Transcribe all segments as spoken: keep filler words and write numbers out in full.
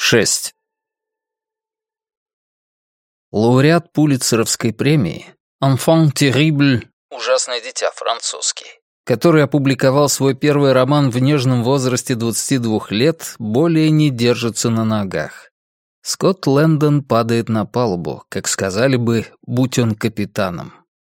шесть. Лауреат Пулитцеровской премии «Enfant terrible» «Ужасное дитя» французский, который опубликовал свой первый роман в нежном возрасте двадцати двух лет, более не держится на ногах. Скотт Лэндон падает на палубу, как сказали бы, будь он капитаном.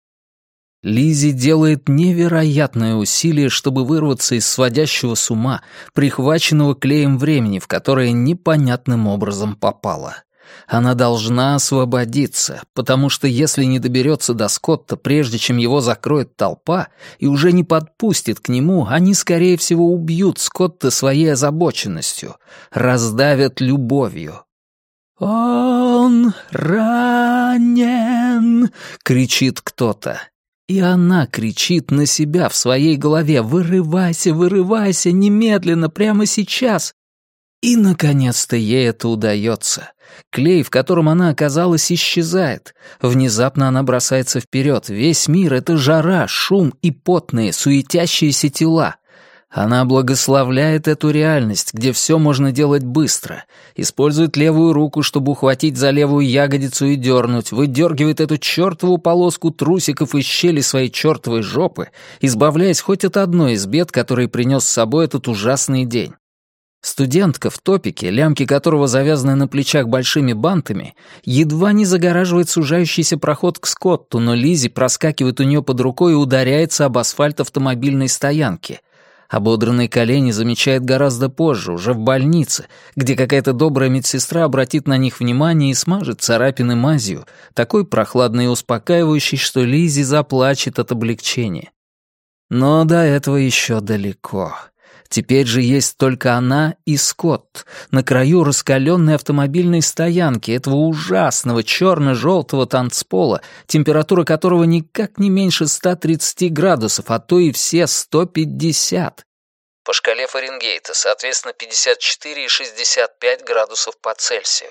Лиззи делает невероятное усилие, чтобы вырваться из сводящего с ума, прихваченного клеем времени, в которое непонятным образом попала. Она должна освободиться, потому что если не доберется до Скотта, прежде чем его закроет толпа, и уже не подпустит к нему, они, скорее всего, убьют Скотта своей озабоченностью, раздавят любовью. «Он ранен!» — кричит кто-то. И она кричит на себя в своей голове: «Вырывайся, вырывайся, немедленно, прямо сейчас!» И, наконец-то, ей это удается. Клей, в котором она оказалась, исчезает. Внезапно она бросается вперед. Весь мир — это жара, шум и потные, суетящиеся тела. Она благословляет эту реальность, где все можно делать быстро. Использует левую руку, чтобы ухватить за левую ягодицу и дернуть, выдергивает эту чертову полоску трусиков из щели своей чертовой жопы, избавляясь хоть от одной из бед, которые принес с собой этот ужасный день. Студентка в топике, лямки которого завязаны на плечах большими бантами, едва не загораживает сужающийся проход к Скотту, но Лиззи проскакивает у нее под рукой и ударяется об асфальт автомобильной стоянки. Ободранные колени замечает гораздо позже, уже в больнице, где какая-то добрая медсестра обратит на них внимание и смажет царапины мазью, такой прохладной и успокаивающей, что Лиззи заплачет от облегчения. Но до этого еще далеко. Теперь же есть только она и Скотт на краю раскаленной автомобильной стоянки этого ужасного черно-желтого танцпола, температура которого никак не меньше ста тридцати градусов, а то и все сто пятьдесят. По шкале Фаренгейта, соответственно, пятьдесят четыре и шестьдесят пять градусов по Цельсию.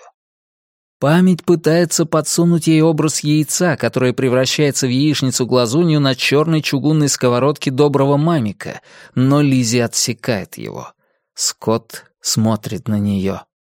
Память пытается подсунуть ей образ яйца, которое превращается в яичницу-глазунью на черной чугунной сковородке доброго мамика, но Лиззи отсекает его. Скотт смотрит на нее.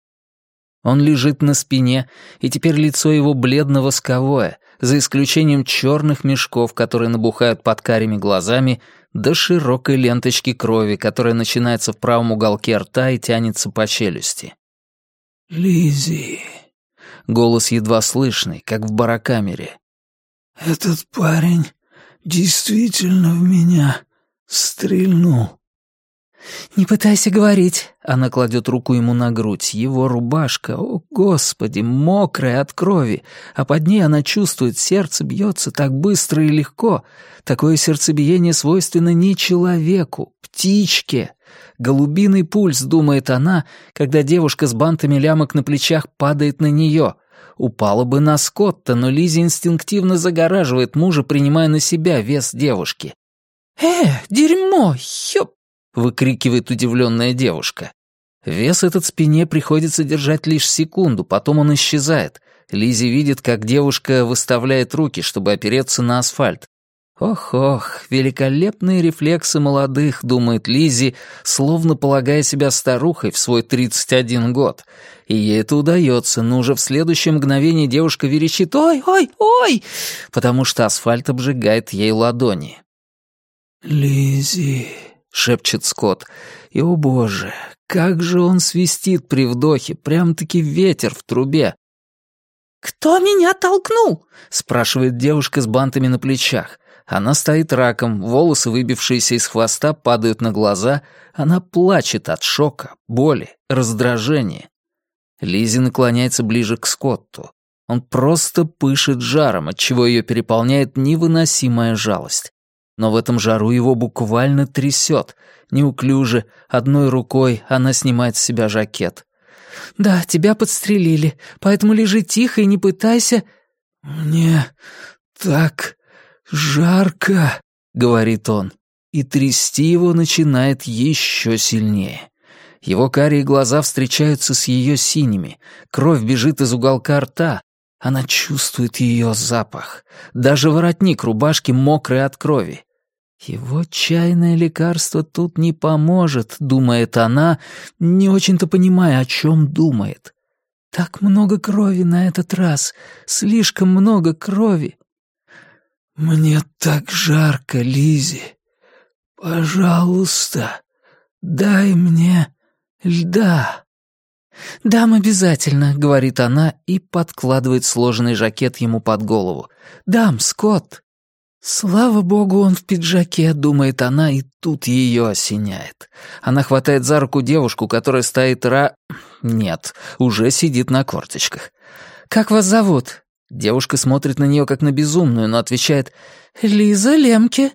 Он лежит на спине, и теперь лицо его бледно-восковое, за исключением черных мешков, которые набухают под карими глазами, до широкой ленточки крови, которая начинается в правом уголке рта и тянется по челюсти. «Лиззи...» Голос едва слышный, как в барокамере. «Этот парень действительно в меня стрельнул». «Не пытайся говорить». Она кладет руку ему на грудь. Его рубашка, о господи, мокрая от крови, а под ней она чувствует, сердце бьется так быстро и легко. Такое сердцебиение свойственно не человеку, птичке. Голубиный пульс, думает она, когда девушка с бантами лямок на плечах падает на нее. Упала бы на Скотта, но Лиззи инстинктивно загораживает мужа, принимая на себя вес девушки. «Э, дерьмо, ёп!» — выкрикивает удивленная девушка. Вес этот спине приходится держать лишь секунду, потом он исчезает. Лиззи видит, как девушка выставляет руки, чтобы опереться на асфальт. Ох-ох, великолепные рефлексы молодых, думает Лиззи, словно полагая себя старухой в свой тридцать один год. И ей это удается, но уже в следующее мгновение девушка верещит «Ой, ой, ой!», потому что асфальт обжигает ей ладони. «Лиззи», — шепчет Скотт, и, о боже, как же он свистит при вдохе, прям-таки ветер в трубе. «Кто меня толкнул?» — спрашивает девушка с бантами на плечах. Она стоит раком, волосы, выбившиеся из хвоста, падают на глаза. Она плачет от шока, боли, раздражения. Лиззи наклоняется ближе к Скотту. Он просто пышет жаром, отчего ее переполняет невыносимая жалость. Но в этом жару его буквально трясет. Неуклюже, одной рукой она снимает с себя жакет. «Да, тебя подстрелили, поэтому лежи тихо и не пытайся...» «Мне так жарко», — говорит он, и трясти его начинает еще сильнее. Его карие глаза встречаются с ее синими, кровь бежит из уголка рта, она чувствует ее запах. Даже воротник рубашки мокрый от крови. Его чайное лекарство тут не поможет, думает она, не очень-то понимая, о чем думает. Так много крови на этот раз, слишком много крови. «Мне так жарко, Лиззи. Пожалуйста, дай мне льда». «Дам обязательно», — говорит она и подкладывает сложенный жакет ему под голову. «Дам, Скотт». «Слава богу, он в пиджаке», — думает она, и тут ее осеняет. Она хватает за руку девушку, которая стоит ра... Нет, уже сидит на корточках. «Как вас зовут?» Девушка смотрит на нее как на безумную, но отвечает «Лиза Лемке».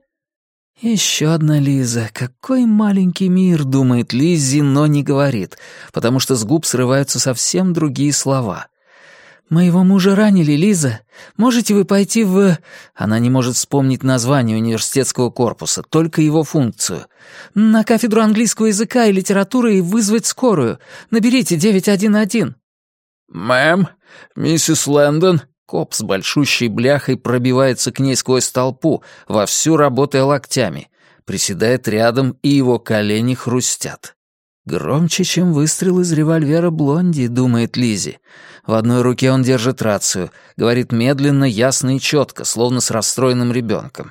«Еще одна Лиза. Какой маленький мир», — думает Лиззи, но не говорит, потому что с губ срываются совсем другие слова. «Моего мужа ранили, Лиза. Можете вы пойти в...» Она не может вспомнить название университетского корпуса, только его функцию. «На кафедру английского языка и литературы и вызвать скорую. Наберите девять один один». «Мэм, миссис Лэндон». Коп с большущей бляхой пробивается к ней сквозь толпу, вовсю работая локтями. Приседает рядом, и его колени хрустят. Громче, чем выстрел из револьвера Блонди, думает Лиззи. В одной руке он держит рацию, говорит медленно, ясно и четко, словно с расстроенным ребенком.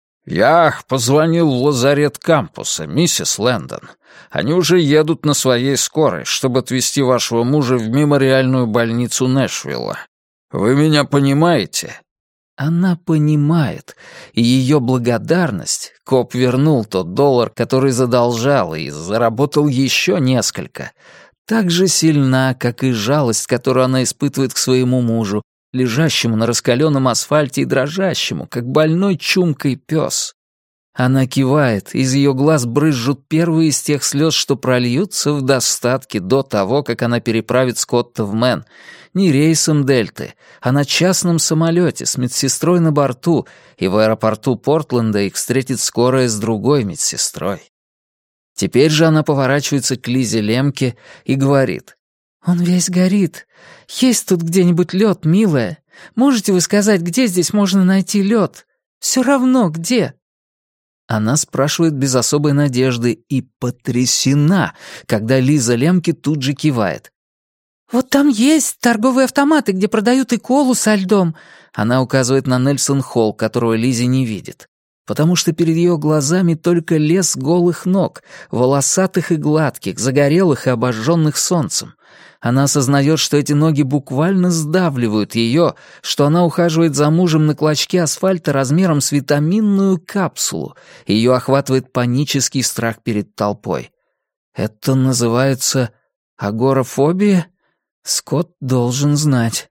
«Я позвонил в лазарет кампуса, миссис Лэндон. Они уже едут на своей скорой, чтобы отвезти вашего мужа в мемориальную больницу Нэшвилла. Вы меня понимаете?» Она понимает, и ее благодарность, коп вернул тот доллар, который задолжал, и заработал еще несколько, так же сильна, как и жалость, которую она испытывает к своему мужу, лежащему на раскаленном асфальте и дрожащему, как больной чумкой пес. Она кивает, из ее глаз брызжут первые из тех слез, что прольются в достатке до того, как она переправит Скотта в Мэн. Не рейсом Дельты, а на частном самолете с медсестрой на борту, и в аэропорту Портленда их встретит скорая с другой медсестрой. Теперь же она поворачивается к Лизе Лемке и говорит: «Он весь горит. Есть тут где-нибудь лед, милая? Можете вы сказать, где здесь можно найти лед? Все равно, где?» Она спрашивает без особой надежды и потрясена, когда Лиза Лемке тут же кивает. «Вот там есть торговые автоматы, где продают и колу со льдом». Она указывает на Нельсон-Холл, которого Лиззи не видит, потому что перед ее глазами только лес голых ног, волосатых и гладких, загорелых и обожженных солнцем. Она осознает, что эти ноги буквально сдавливают ее, что она ухаживает за мужем на клочке асфальта размером с витаминную капсулу, и ее охватывает панический страх перед толпой. Это называется агорафобия? Скотт должен знать.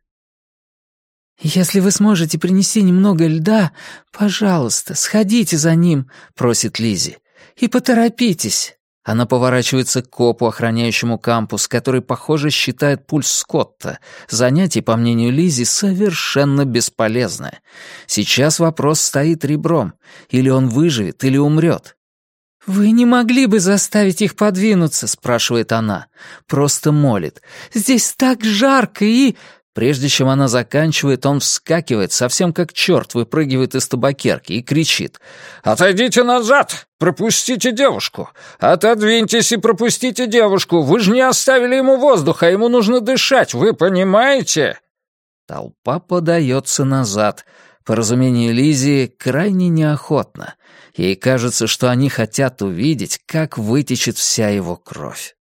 «Если вы сможете принести немного льда, пожалуйста, сходите за ним», — просит Лиззи. «И поторопитесь». Она поворачивается к копу, охраняющему кампус, который, похоже, считает пульс Скотта. Занятие, по мнению Лиззи, совершенно бесполезное. Сейчас вопрос стоит ребром. Или он выживет, или умрет. «Вы не могли бы заставить их подвинуться?» — спрашивает она. Просто молит. «Здесь так жарко и...» Прежде чем она заканчивает, он вскакивает, совсем как черт выпрыгивает из табакерки и кричит: «Отойдите назад! Пропустите девушку! Отодвиньтесь и пропустите девушку! Вы же не оставили ему воздуха, ему нужно дышать, вы понимаете?» Толпа подается назад. По разумению Лиззи, крайне неохотно. Ей кажется, что они хотят увидеть, как вытечет вся его кровь.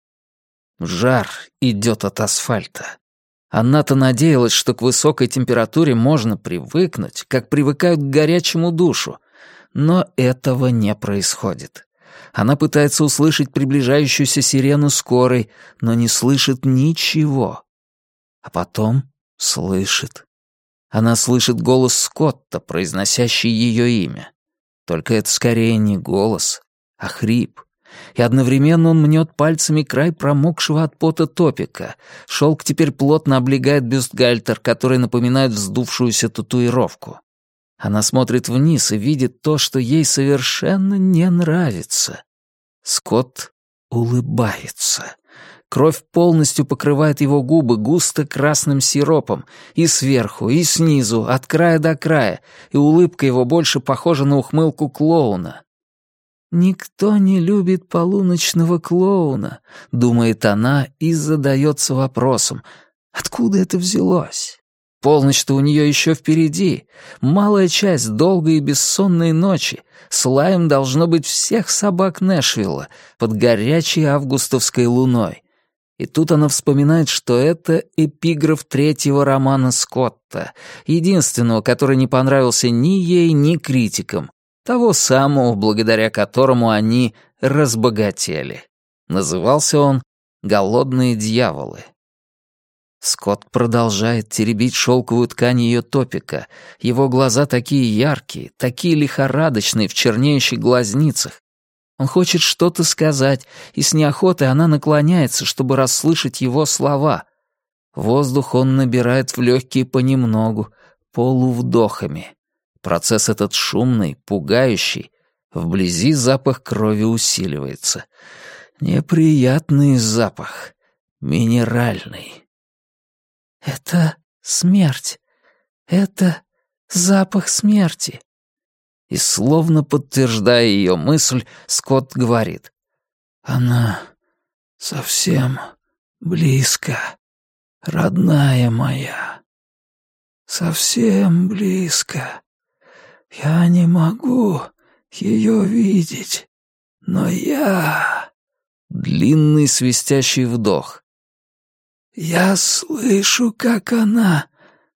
Жар идет от асфальта. Она-то надеялась, что к высокой температуре можно привыкнуть, как привыкают к горячему душу. Но этого не происходит. Она пытается услышать приближающуюся сирену скорой, но не слышит ничего. А потом слышит. Она слышит голос Скотта, произносящий ее имя. Только это скорее не голос, а хрип. И одновременно он мнет пальцами край промокшего от пота топика. Шелк теперь плотно облегает бюстгальтер, который напоминает вздувшуюся татуировку. Она смотрит вниз и видит то, что ей совершенно не нравится. Скотт улыбается. Кровь полностью покрывает его губы густо красным сиропом, и сверху, и снизу, от края до края, и улыбка его больше похожа на ухмылку клоуна. «Никто не любит полуночного клоуна», — думает она и задается вопросом, откуда это взялось? Полночь-то у нее еще впереди. Малая часть долгой и бессонной ночи. С лаем должно быть всех собак Нэшвилла под горячей августовской луной. И тут она вспоминает, что это эпиграф третьего романа Скотта, единственного, который не понравился ни ей, ни критикам, того самого, благодаря которому они разбогатели. Назывался он «Голодные дьяволы». Скотт продолжает теребить шелковую ткань ее топика. Его глаза такие яркие, такие лихорадочные в чернеющих глазницах. Он хочет что-то сказать, и с неохотой она наклоняется, чтобы расслышать его слова. Воздух он набирает в легкие понемногу, полувдохами. Процесс этот шумный, пугающий. Вблизи запах крови усиливается. Неприятный запах. Минеральный. «Это смерть. Это запах смерти». И словно подтверждая ее мысль, Скотт говорит: «Она совсем близко, родная моя. Совсем близко. Я не могу ее видеть, но я...» Длинный свистящий вдох. «Я слышу, как она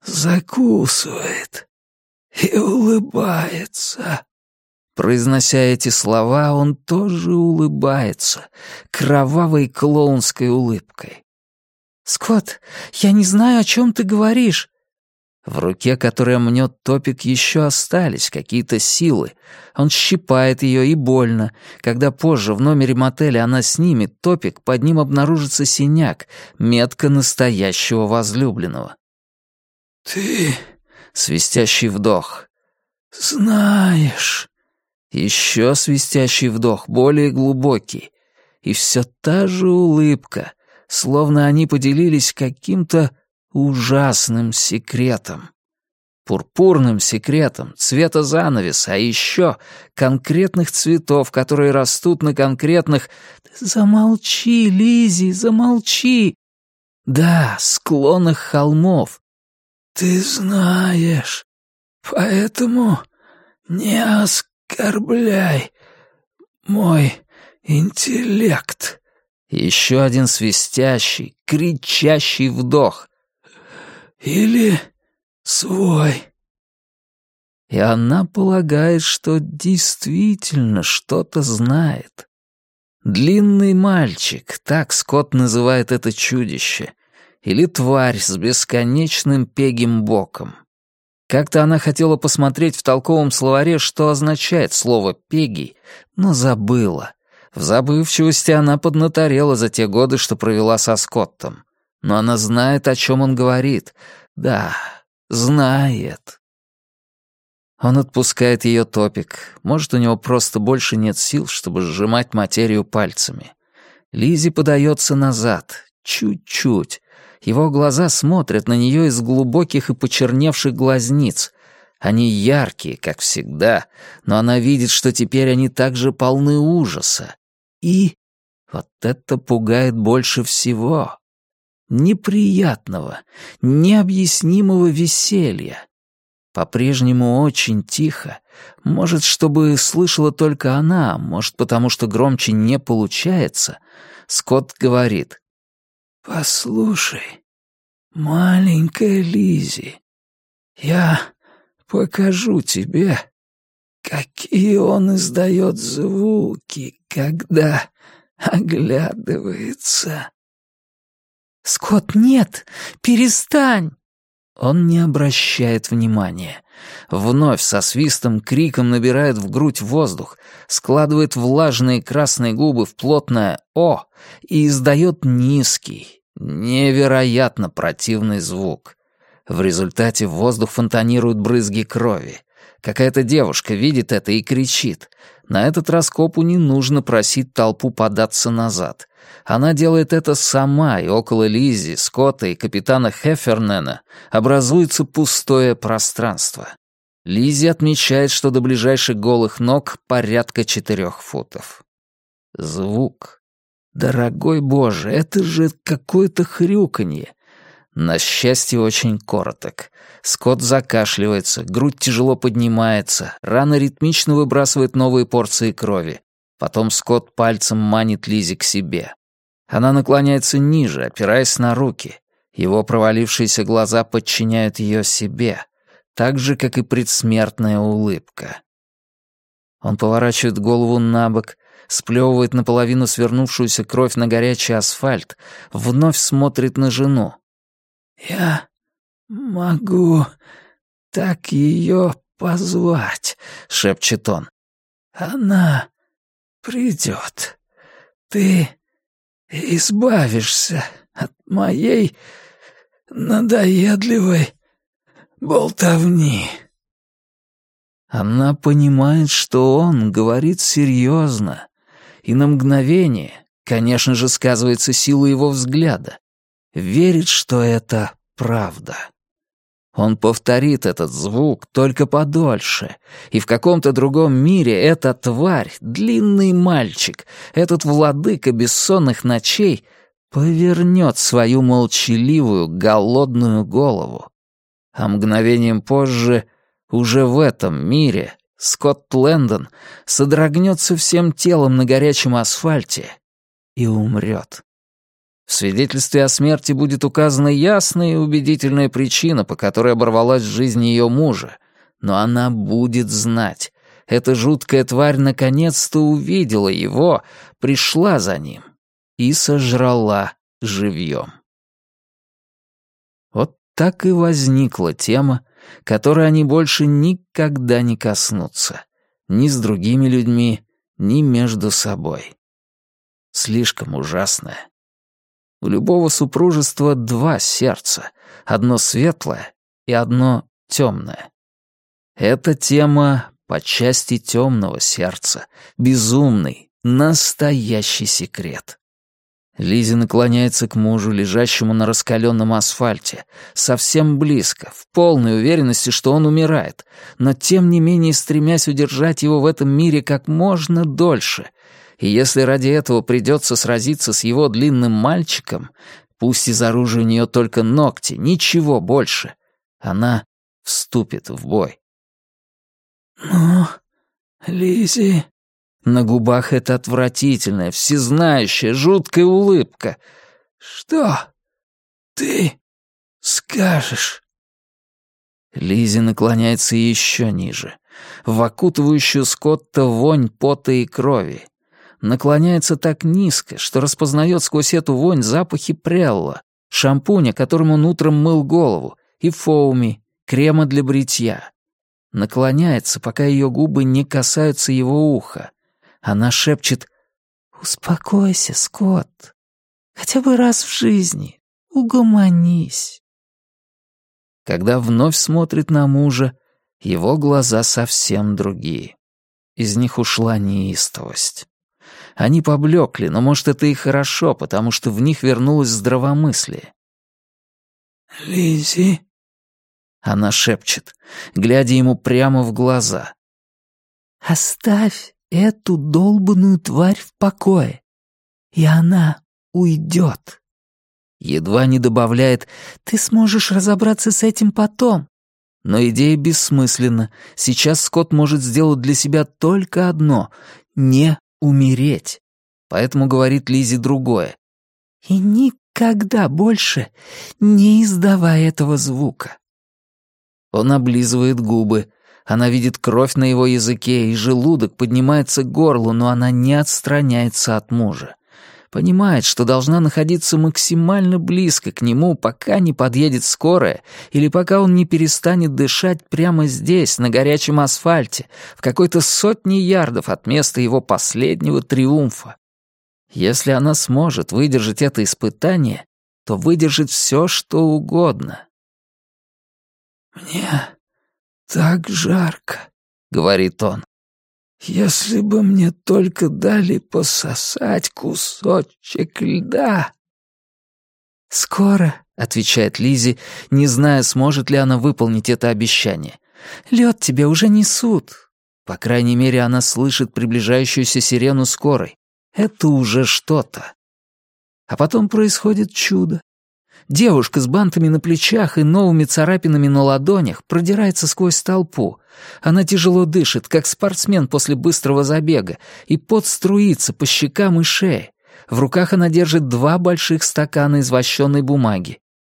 закусывает и улыбается». Произнося эти слова, он тоже улыбается, кровавой клоунской улыбкой. «Скотт, я не знаю, о чем ты говоришь». В руке, которая мнет топик, еще остались какие-то силы. Он щипает ее, и больно. Когда позже в номере мотеля она снимет топик, под ним обнаружится синяк, метка настоящего возлюбленного. «Ты...» — свистящий вдох. «Знаешь...» Еще свистящий вдох, более глубокий. И все та же улыбка, словно они поделились каким-то ужасным секретом. Пурпурным секретом, цвета занавеса, а еще конкретных цветов, которые растут на конкретных... Замолчи, Лиззи, замолчи! Да, склонах холмов. Ты знаешь, поэтому не оскорбляй мой интеллект. Еще один свистящий, кричащий вдох. Или свой. И она полагает, что действительно что-то знает. Длинный мальчик, так Скотт называет это чудище, или тварь с бесконечным пегим боком. Как-то она хотела посмотреть в толковом словаре, что означает слово «пегий», но забыла. В забывчивости она поднаторела за те годы, что провела со Скоттом. Но она знает, о чем он говорит. Да, знает. Он отпускает ее топик. Может, у него просто больше нет сил, чтобы сжимать материю пальцами. Лиззи подается назад. Чуть-чуть. Его глаза смотрят на нее из глубоких и почерневших глазниц. Они яркие, как всегда, но она видит, что теперь они также полны ужаса. И вот это пугает больше всего. Неприятного, необъяснимого веселья. По-прежнему очень тихо. Может, чтобы слышала только она, может, потому что громче не получается. Скотт говорит: «Послушай, маленькая Лиззи, я покажу тебе, какие он издает звуки, когда оглядывается». «Скотт, нет! Перестань!» Он не обращает внимания. Вновь со свистом, криком набирает в грудь воздух, складывает влажные красные губы в плотное «О» и издает низкий, невероятно противный звук. В результате в воздух фонтанируют брызги крови. Какая-то девушка видит это и кричит. На этот раз копу не нужно просить толпу податься назад. Она делает это сама, и около Лиззи, Скотта и капитана Хеффернена образуется пустое пространство. Лиззи отмечает, что до ближайших голых ног порядка четырех футов. Звук. Дорогой Боже, это же какое-то хрюканье. На счастье, очень короток. Скотт закашливается, грудь тяжело поднимается, рана ритмично выбрасывает новые порции крови. Потом Скотт пальцем манит Лиззи к себе. Она наклоняется ниже, опираясь на руки. Его провалившиеся глаза подчиняют ее себе, так же, как и предсмертная улыбка. Он поворачивает голову на бок, сплевывает наполовину свернувшуюся кровь на горячий асфальт, вновь смотрит на жену. «Я могу так ее позвать», — шепчет он. «Она придет. Ты избавишься от моей надоедливой болтовни». Она понимает, что он говорит серьезно, и на мгновение, конечно же, сказывается сила его взгляда, верит, что это правда. Он повторит этот звук только подольше, и в каком-то другом мире эта тварь, длинный мальчик, этот владыка бессонных ночей, повернет свою молчаливую, голодную голову. А мгновением позже, уже в этом мире, Скотт Лэндон содрогнется всем телом на горячем асфальте и умрет. В свидетельстве о смерти будет указана ясная и убедительная причина, по которой оборвалась жизнь ее мужа, но она будет знать. Эта жуткая тварь наконец-то увидела его, пришла за ним и сожрала живьем. Вот так и возникла тема, которой они больше никогда не коснутся, ни с другими людьми, ни между собой. Слишком ужасная. У любого супружества два сердца, одно светлое и одно темное. Эта тема по части темного сердца, безумный, настоящий секрет. Лиззи наклоняется к мужу, лежащему на раскаленном асфальте, совсем близко, в полной уверенности, что он умирает, но тем не менее стремясь удержать его в этом мире как можно дольше. И если ради этого придется сразиться с его длинным мальчиком, пусть из оружия у нее только ногти, ничего больше, она вступит в бой. «Ну, Лиззи...» На губах эта отвратительная, всезнающая, жуткая улыбка. «Что ты скажешь?» Лиззи наклоняется еще ниже, в окутывающую Скотта вонь пота и крови. Наклоняется так низко, что распознает сквозь эту вонь запахи Прелла, шампуня, которым он утром мыл голову, и фоуми, крема для бритья. Наклоняется, пока ее губы не касаются его уха. Она шепчет: «Успокойся, Скотт. Хотя бы раз в жизни угомонись». Когда вновь смотрит на мужа, его глаза совсем другие. Из них ушла неистовость. Они поблекли, но, может, это и хорошо, потому что в них вернулось здравомыслие. «Лиззи?» Она шепчет, глядя ему прямо в глаза. «Оставь эту долбаную тварь в покое, и она уйдет». Едва не добавляет: «Ты сможешь разобраться с этим потом». Но идея бессмысленна. Сейчас Скотт может сделать для себя только одно — не умереть. Поэтому говорит Лиззи другое. «И никогда больше не издавай этого звука». Он облизывает губы. Она видит кровь на его языке, и желудок поднимается к горлу, но она не отстраняется от мужа. Понимает, что должна находиться максимально близко к нему, пока не подъедет скорая, или пока он не перестанет дышать прямо здесь, на горячем асфальте, в какой-то сотне ярдов от места его последнего триумфа. Если она сможет выдержать это испытание, то выдержит все, что угодно. «Мне так жарко», — говорит он. Если бы мне только дали пососать кусочек льда. «Скоро», — отвечает Лиззи, не зная, сможет ли она выполнить это обещание. «Лед тебе уже несут». По крайней мере, она слышит приближающуюся сирену скорой. Это уже что-то. А потом происходит чудо. Девушка с бантами на плечах и новыми царапинами на ладонях продирается сквозь толпу. Она тяжело дышит, как спортсмен после быстрого забега, и пот струится по щекам и шее. В руках она держит два больших стакана из вощеной бумаги.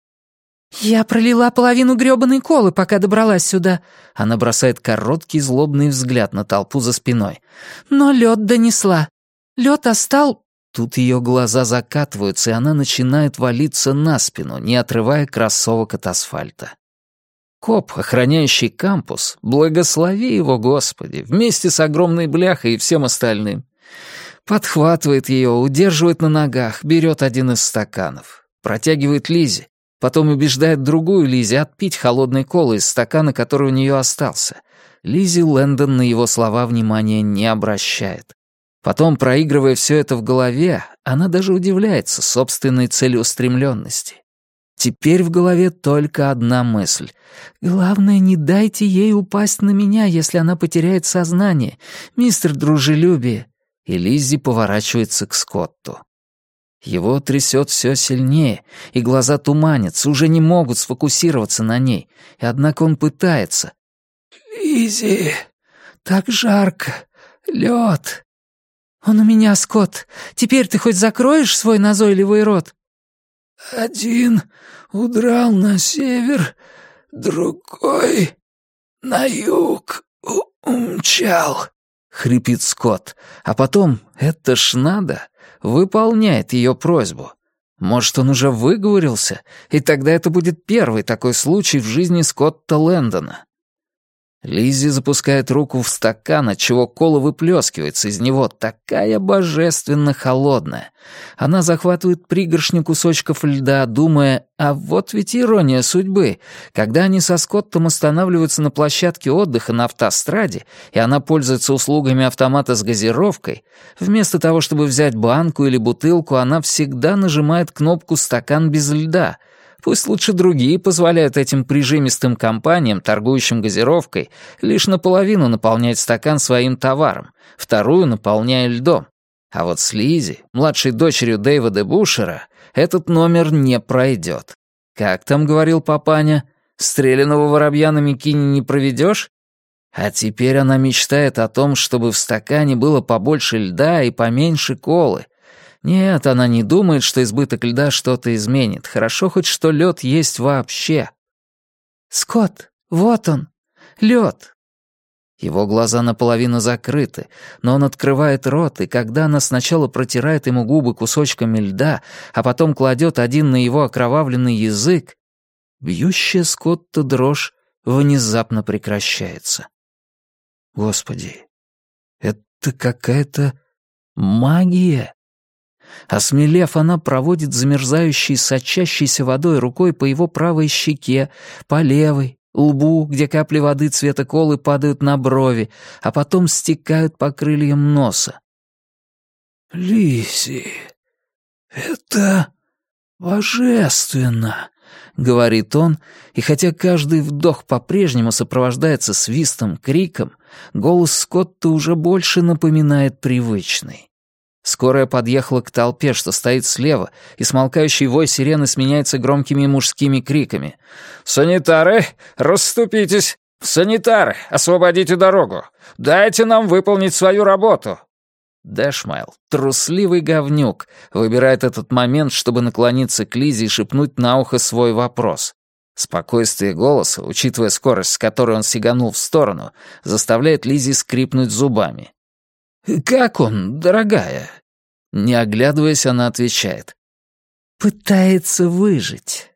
«Я пролила половину грёбаной колы, пока добралась сюда». Она бросает короткий злобный взгляд на толпу за спиной. «Но лед донесла. Лед остал...» Тут ее глаза закатываются, и она начинает валиться на спину, не отрывая кроссовок от асфальта. Коп, охраняющий кампус, благослови его, Господи, вместе с огромной бляхой и всем остальным. Подхватывает ее, удерживает на ногах, берет один из стаканов, протягивает Лиззи, потом убеждает другую Лиззи отпить холодной колы из стакана, который у нее остался. Лиззи Лэндон на его слова внимания не обращает. Потом, проигрывая все это в голове, она даже удивляется собственной целеустремленности. Теперь в голове только одна мысль. «Главное, не дайте ей упасть на меня, если она потеряет сознание, мистер Дружелюбие». И Лиззи поворачивается к Скотту. Его трясет все сильнее, и глаза туманятся, уже не могут сфокусироваться на ней. И однако он пытается. «Лиззи, так жарко, лед. «Он у меня, Скотт. Теперь ты хоть закроешь свой назойливый рот?» «Один удрал на север, другой на юг умчал», — хрипит Скотт. А потом, это ж надо, выполняет ее просьбу. Может, он уже выговорился, и тогда это будет первый такой случай в жизни Скотта Лэндона. Лиззи запускает руку в стакан, отчего кола выплескивается из него, такая божественно холодная. Она захватывает пригоршню кусочков льда, думая, а вот ведь ирония судьбы. Когда они со Скоттом останавливаются на площадке отдыха на автостраде, и она пользуется услугами автомата с газировкой, вместо того, чтобы взять банку или бутылку, она всегда нажимает кнопку «Стакан без льда». Пусть лучше другие позволяют этим прижимистым компаниям, торгующим газировкой, лишь наполовину наполнять стакан своим товаром, вторую наполняя льдом. А вот с Лиззи, младшей дочерью Дэйва де Бушера, этот номер не пройдет. Как там говорил папаня, стреляного воробья на мякине не проведешь? А теперь она мечтает о том, чтобы в стакане было побольше льда и поменьше колы. Нет, она не думает, что избыток льда что-то изменит. Хорошо хоть, что лед есть вообще. «Скотт, вот он, лед». Его глаза наполовину закрыты, но он открывает рот, и когда она сначала протирает ему губы кусочками льда, а потом кладет один на его окровавленный язык, бьющая Скотта дрожь внезапно прекращается. Господи, это какая-то магия. Осмелев, она проводит замерзающей, сочащейся водой рукой по его правой щеке, по левой, лбу, где капли воды цвета колы падают на брови, а потом стекают по крыльям носа. «Лиззи, это божественно», — говорит он, и хотя каждый вдох по-прежнему сопровождается свистом, криком, голос Скотта уже больше напоминает привычный. Скорая подъехала к толпе, что стоит слева, и смолкающий вой сирены сменяется громкими мужскими криками. «Санитары, расступитесь! Санитары, освободите дорогу! Дайте нам выполнить свою работу!» Дэшмайл, трусливый говнюк, выбирает этот момент, чтобы наклониться к Лиззи и шепнуть на ухо свой вопрос. Спокойствие голоса, учитывая скорость, с которой он сиганул в сторону, заставляет Лиззи скрипнуть зубами. «Как он, дорогая?» Не оглядываясь, она отвечает. «Пытается выжить».